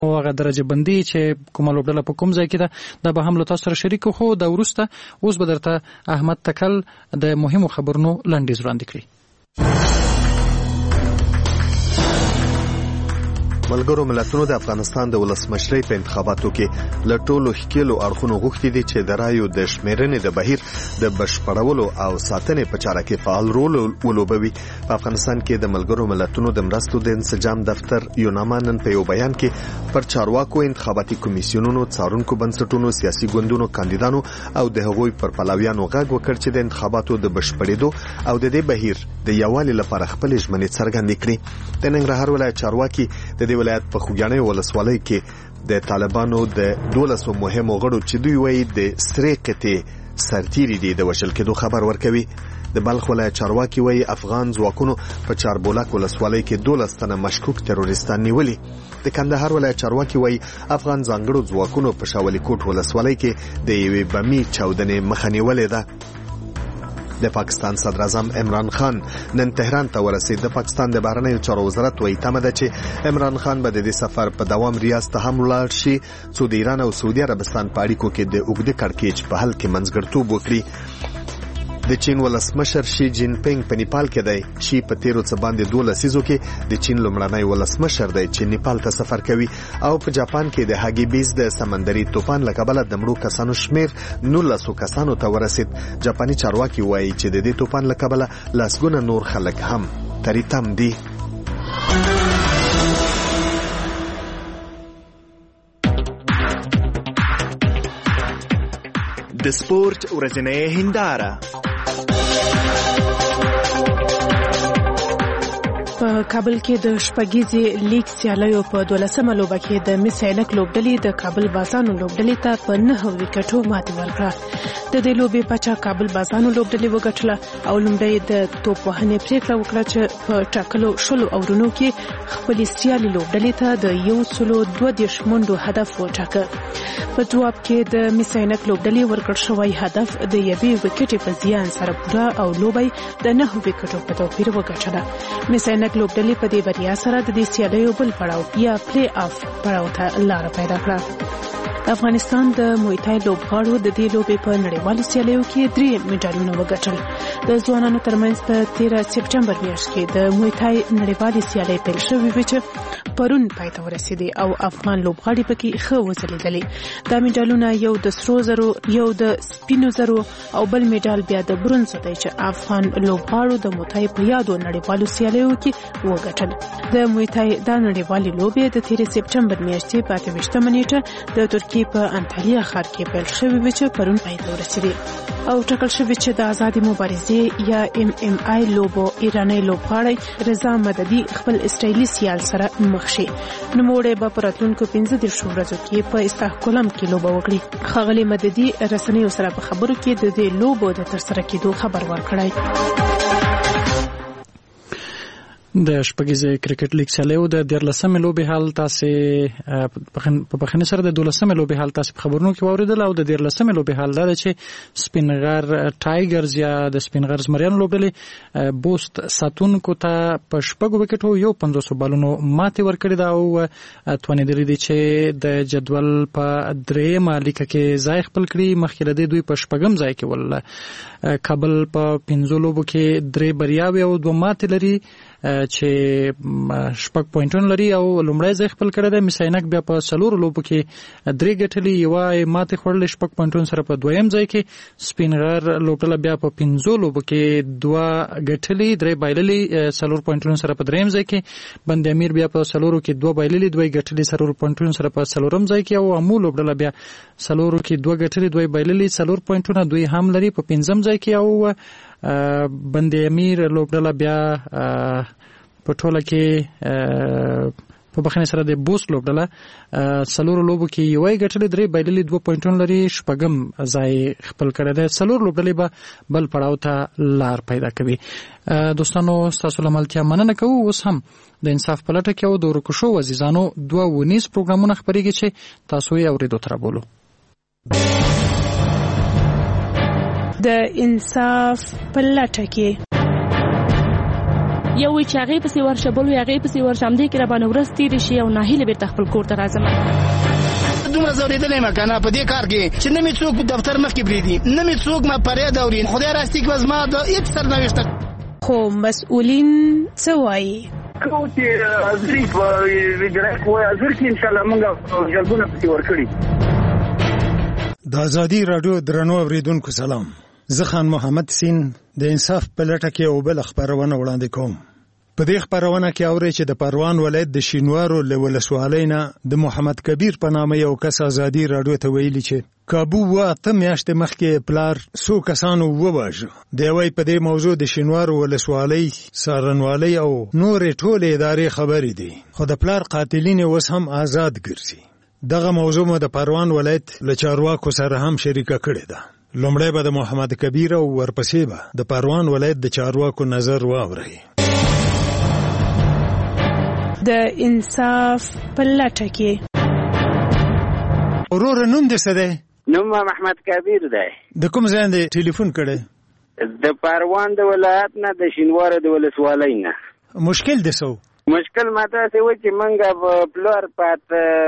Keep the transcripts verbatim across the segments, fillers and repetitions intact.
او هغه درجه بندي چې کومه لوبډله په کوم ځای کې ده دا به هم له تاسو سره شریک خو دا وروسته اوس به درته احمد تکل د مهمو خبرونو لنډیز وړاندې کړي. ملګرو ملتونو د افغانستان د ولسمشرۍ په انتخاباتو کې له ټولو ښکېلو اړخونو غوښتي دي چې د رایو د شمیرنې د بهیر د بشپړولو او ساتنې په چاره کې فعال رول ولوبوي. په افغانستان کې د ملګرو ملتونو د مرستو د انسجام دفتر یوناما نن په یو بیان کې پر چارواکو انتخاباتي کمیسیونونو څارونکو بنسټونو سیاسي ګوندونو کاندیدانو او د هغوی پر پلاویانو غږ وکړ چې د انتخاباتو د بشپړېدو او د دې بهیر د یووالي لپاره خپل ژمنې څرګندې کړې. د ننګرهار ولایت چارواکي د دې ولایت په خوږیاڼي ولسوالۍ کې د طالبانو د دولسو مهمو غړو چې دوی وایي د سرې قطعې سرتیري دي د وژل کېدو خبر ورکوي. د بلخ ولایت چارواکي وایي افغان ځواکونو په چاربولک ولسوالۍ کې دولس تنه مشکوک تروریستان نیولي. د کندهار ولایت چارواکي وایي افغان ځانګړو ځواکونو په شاولي کوټ ولسوالۍ کې د یوې بمي چاودنې مخه نیولې ده. د پاکستان صدر اعظم عمران خان نن تهران ته ورسید. د پاکستان د بهرنیو چارو وزارت وایي تمه ده چې عمران خان به د دې سفر په دوام ریاض ته هم ولاړ شي څو د ایران او سعودي عربستان په اړیکو کې د اوږده کړکېچ په حل کې منځګړیتوب وکړي. د چین ولسمشر شي جین پینګ په نیپال کې دی. شي په تیرو څه باندې دوه لسیزو کې د چین لومړنی ولسمشر دی چې نیپال ته سفر کوي. او په جاپان کې د هاګیبیز د سمندري طوفان له کبله د مړو کسانو شمیر نولسو کسانو ته ورسید. جاپاني چارواکي وایي چې د دې طوفان له کبله لسګونه نور خلک هم تریتم دي. د سپورت ورځنۍ هنداره. په کابل کې د شپږیزې لیګ سیالیو په دولسمه لوبه کې د مس عینک لوبډلې د کابل بازانو لوبډلې ته په نهه وکټو ماتې ورکړه. د دې لوبې پچا کابل بازانو لوبډلې وګټله او لومړی د توپ وهنې پریکړه وکړه چې په ټاکلو شلو اورونو کې خپل سیالي لوبډلې ته د یو سلو دوه دېرش منډو هدف وټاکه. په جواب کې د مس عینک لوبډلې ورکړ شوی هدف د یوې وکټې په زیان سره پوره او لوبي د نهه وکټو په توپیر وګټله. مس عینک لوبډلې په دې بریا سره د دې سیالیو بل پړاو یا پلی آف پړاو ته لار پیدا کړه. افغانستان د مویتای لوبغاړو د دې لوبې په نړیوالو سیالیو کې درې میډالونه وګټل. د ځوانانو ترمنځ په تیرا سپټمبر میاشت کې د مویتای نړیوالې سیالۍ پیل شوې وې چې پرون پای ته ورسېدې او افغان لوبغاړي پکې ښه وځلېدلې. دا میډالونه یو د سرو زرو، یو د سپینو زرو او بل میډال بیا د برونز دی چې افغان لوبغاړو د مویتای په یادو نړیوالو سیالیو کې وګټل. د مویتای دا نړیوالې لوبې د تیرا سپټمبر میاشتې په اته ویشتمه نیټه د ترکیې په انټالیا ښار کې پیل شوې وې چې پرون پای ته ورسېدې او ټاکل شوې چې د آزادې مبارزې یا ام ام آی لوبو ایرانی لوبغاړی رضا مددي خپل اسرائیلي سیال سره مخ شي. نوموړی به په راتلونکو پنځه دېرشو ورځو کې په استکهولم کې لوبه وکړي. ښاغلي مددي رسنیو سره په خبرو کې د دې لوبو د ترسره کېدو خبر ورکړی. د شپږیزې کرکټ لیګ سیالیو د دیارلسمې لوبې حال تاسې په بخښنې سره د دولسمې لوبې حال تاسې په خبرونو کې واورېدل او د دیارلسمې لوبې حال دا ده چې سپینغر ټایګرز یا د سپینغر زمریانو لوبډلې بوست ساتونکو ته په شپږو وکټو یو پنځوسو بالونو ماتې ورکړې ده او توانېدلي دي چې د جدول په درېیمه لیکه کې ځای خپل کړي. مخکې له دې دوی په شپږم ځای کې ول. کابل په پنځو لوبو کې درې بریاوې او دوه ماتې لري چې شپږ پوینټونه لري او لومړی ځای خپل کړی دی. مس عینک بیا په څلورو لوبو کې درې ګټلې، یوه ماتې خوړلې شپږ پوینټونو سره په دویم ځای کې. سپینغر لوبډله بیا په پنځو لوبو کې دوه ګټلې، درې بایللې، څلور پوینټونو سره په دریم ځای کې. بند امیر بیا په څلورو کې دوه بایللې، دوه ګټلې، څلور پوینټونو سره په څلورم ځای کې. او امو لوبډله بیا څلورو کې دوه ګټلې، دوه بایللې، څلور پوینټونه دوی هم لري په پنځم ځای کې. او بند امیر لوبډله بیا په ټوله کې په بخښنې سره د بوست لوبډله څلورو لوبو کې یوه ګټلې، درې بایللې، دوه پوینټونه لري، شپږم ځای خپل کړی دی. څلور لوبډلې به بل پړاو ته لار پیدا کوي. دوستانو ستاسو له ملتیا مننه کوو. اوس هم د انصاف په لټه کې او د ورکو شوو عزیزانو دوه ونیز پروګرامونه خپرېږي چې تاسو یې اورېدو ته رابولو. د انصاف په لټه کې یو وی چې هغه پسې ورشه بل وی هغه پسې ورشه هم دې کې را باندې ورځ تیرې شي او ناهیله بیرته خپل کور ته راځم. دومره زورېدلی یم که نه په دې کار کې چې نه مې څوک دفتر مخکې پرېږدي نه مې څوک ما فریاد اوري. خدای راستي که زما د هېڅ سرنوشته خو مسؤلین څه وایي؟ کوم چې حاضري په اجرایه قوه حاضر کې انشاءالله موږ جلبونه پسې ورکړي. د ازادي راډیو درنو اورېدونکو سلام. زه خان محمد سین د انصاف په لټه کې یو بل خپرونه وړاندې کوم. په دې خپرونه کې اورئ چې د پروان ولایت د شینوارو له ولسوالۍ نه د محمد کبیر په نامه یو کس ازادي راډیو ته ویلي چې کابو و اته میاشتې مخکې پلار څو کسانو وواژه. د یوې په دې موضوع د شینوارو ولسوالۍ څارنوالۍ او نورې ټولې ادارې خبرې دي، خو د پلار قاتلین اوس هم آزاد ګرځي. دغه موضوع مو د پروان ولایت له چارواکو سره هم شریکه کړې ده. لومړی به د محمد کبیر او ورپسې به د پروان ولایت د چارواکو نظر واورئ. د انصاف په لټه کې. وروره نوم دې څه دی؟ نوم محمد کبیر دی. د کوم ځای دې ټلیفون کړی؟ د پروان د ولایت نه د شینوارو د ولسوالۍ نه. مشکل دې څه و؟ مشکل ماته څه و چې موږ په پلور پات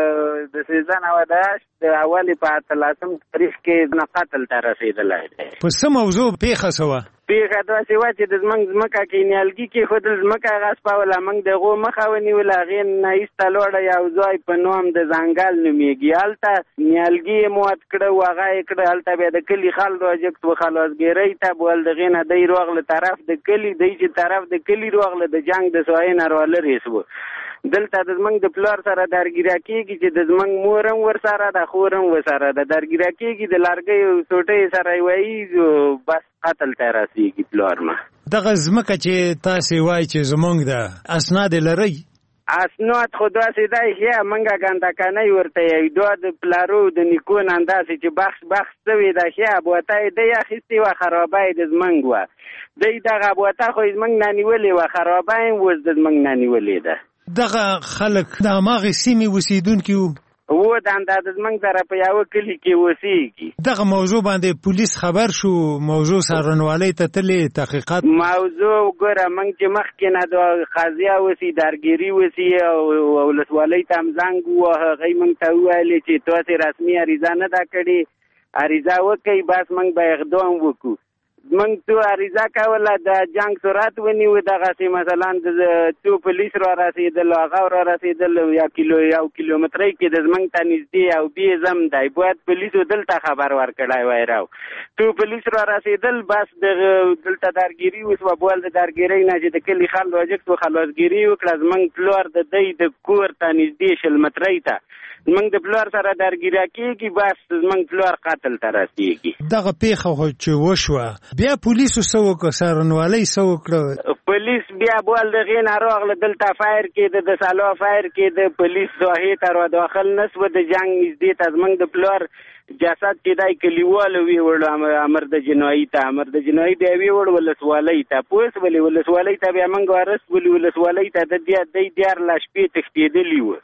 د سیزن او داشت د اولي په اتلسم تاریخ کې نه قتل ته رسېدلی دی. په څه موضوع پیښه شوه؟ پیښه داسې وه چې د زموږ ځمکه کې نیالګي کېښودل، ځمکه غصبوله، موږ د هغو مخه ونیوله، هغې نه ایسته لوړه یو ځای په نوم د ځنګل نومېږي، هلته نیالګي یې موت کړه و، هغه یې کړه. هلته بیا د کلي خل راجګت و خلاصګیرۍ ته بول، د هغې نه دی راغله طرف د کلي، دی چې طرف د کلي راغله د جنګ د سایې نه رالرې سوه. دلته د زمونږ د پلار سره درګیره کېږي چې د زمونږ مور هم ورسره ده، خور هم ورسره ده، درګیره کېږي د لرګیو سوټۍ سره یې وایي، بس قتل ته رسېږي پلار ما. دغه ځمکه چې تاسې وایي چې زمونږ ده، اسناد یې لرئ؟ اسناد خو داسې دی ښه موږ ګندکنۍ ورته یوي، دا د پلارو د نیکو نه همداسې چې بخش بخش شوې ده ښه ابوته یې دی اخیستې وه، خرابه یې د زمونږ وه. دی دغه ابوته خو یې زمونږ نه نیولې وه، خرابه یې اوس د زمونږ نه نیولې ده. دغه خلک د هماغې سیمې اوسېدونکي وو؟ و د همدا د زمونږ سره په یوه کلي کې اوسېږي. دغه موضوع باندې پولیس خبر شو؟ موضوع څارنوالۍ ته تلې تحقیقات؟ موضوع ګوره موږ چې مخکې نه د قضیه وسي درګیري وسي او ولسوالۍ ته هم زنګ ووهه، هغوی موږ ته وویلې چې تاسې رسمي عریضه نه ده کړې، عریضه وکئ بس موږ به اقدام وکړو. موږ څو عریضه کوله د جنګ صورت ونیو، دغسې مثلا د څو پولیس را رسېدل، هغه را رسېدل یا کیلو یو کیلومترۍ کې د زمونږ ته نږدې او بې زم دی، باید پولیسو دلته خبر ورکړی وای راو. څو پولیس را رسېدل، بس دلته درګیري وسوه، بول د درګیرۍ نه چې د کلي خل راجګت و خلاصګیري وکړه، زمونږ پلار د دی د کور ته نږدې شل مترۍ ته زمونږ د پلار سره درګیره کېږي، بس زمونږ پلار قتل ته رسېږي. دغه پیښه خو چې وشوه بیا پولیسو څه وکړه؟ څارنوالۍ څه وکړه؟ پولیس بیا بول د هغې نه راغله، دلته فایر کېده، د سلا فایر کېده، پولیس ساحې ته را داخل نه سوه، د جنګ نږدې ته زمونږ د پلار جسد چې دی کلیوالو ویوړ امر د جنایي ته، امر د جنایي بیا ویوړ ولسوالۍ ته، پوه سولې ولسوالۍ ته بیا موږ ورس ولې ولسوالۍ ته د دی دیارلس شپې تښتېدلي وو.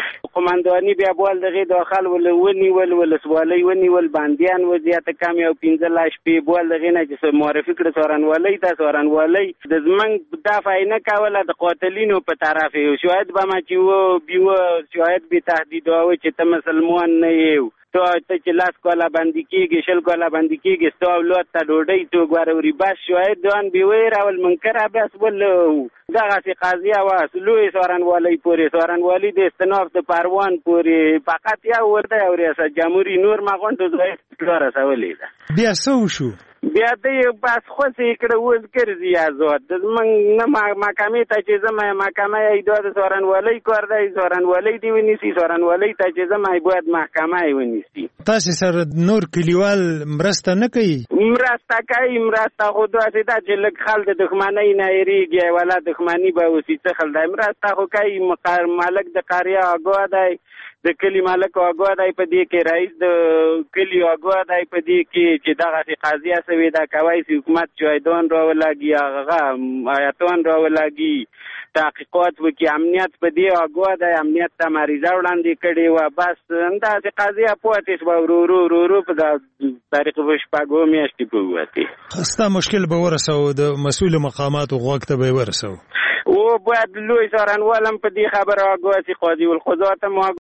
قمنداني بیا بول دغې داخل ونیول، ولسوالۍ ونیول، بندیان و زیاته کم یو پنځلس شپې بول دغې نه چې معرفي کړه څارنوالۍ ته. څارنوالۍ د زمونږ دفع یې نه کوله د قاتلینو په طرف یې، شاید به ما چې و بیوه شاید به تهدیداوه چې ته مسلمان نه یې، ته چې لس کاله بندي کېږي، شل کاله بندي کېږي، ستا اولاد ته ډوډۍ څوک وروري، بس شاید دان بېویره او المنکره بس ول دغسې قضیه وه. لوی څارنوالۍ پورې، څارنوالي د استناف د پروان پورې فقط یو ورته او ریاست جمهوري نور مغونټو ځای رسولې ده. بیا څه وشو؟ بیا دی بس خوځې کړه، اوس ګرځي آزاد. زمونږ نه محکمې ته چې ځم، محکمه یې دا د څارنوالۍ کار دی، څارنوالۍ دې ونیسي، څارنوالۍ ته چې ځم باید محکمه یې ونیسي. تاسې سره نور کلیوال مرسته نه کوي؟ مرسته کوي، مرسته خو داسې ده چې لږ خل د دښمنۍ نه هېرېږي، ولا دښمني به اوسي څه خل دی، مرسته خو کوي. مالک د قریه آګاه دی، د کلي مالک آګاه دی په دې کې، رئیس د کلي آګاه دی په دې کې چې دغسې قضیه سوې ده، کوی سي حکومت شاهدان را ولګي، هغه آیتان را ولګي، تحقیقات وکړي. امنیت په دې آګاه دی، امنیت ته مریضه وړاندې کړې وه. بس همداسې قضیه پاتې شوه، ورو ورو ورو ورو په تاریخ په شپږو میاشتې په ووتې. ستا مشکل به ورسوو، د مسؤلو مقاماتو غوږ ته به یې ورسوو. او باید لوی څارنوال هم په دې خبره آګاه شي، قاضي القضات هم